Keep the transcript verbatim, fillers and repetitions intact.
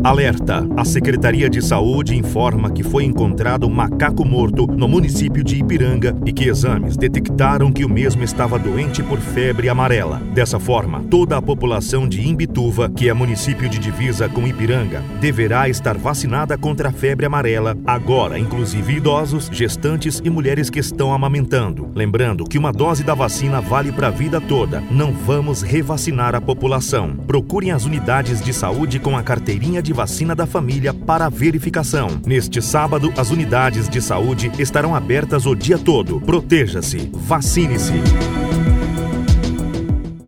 Alerta! A Secretaria de Saúde informa que foi encontrado um macaco morto no município de Ipiranga e que exames detectaram que o mesmo estava doente por febre amarela. Dessa forma, toda a população de Imbituva, que é município de divisa com Ipiranga, deverá estar vacinada contra a febre amarela, agora, inclusive idosos, gestantes e mulheres que estão amamentando. Lembrando que uma dose da vacina vale para a vida toda. Não vamos revacinar a população. Procurem as unidades de saúde com a carteirinha de vacina da família para a verificação. Neste sábado, as unidades de saúde estarão abertas o dia todo. Proteja-se. Vacine-se.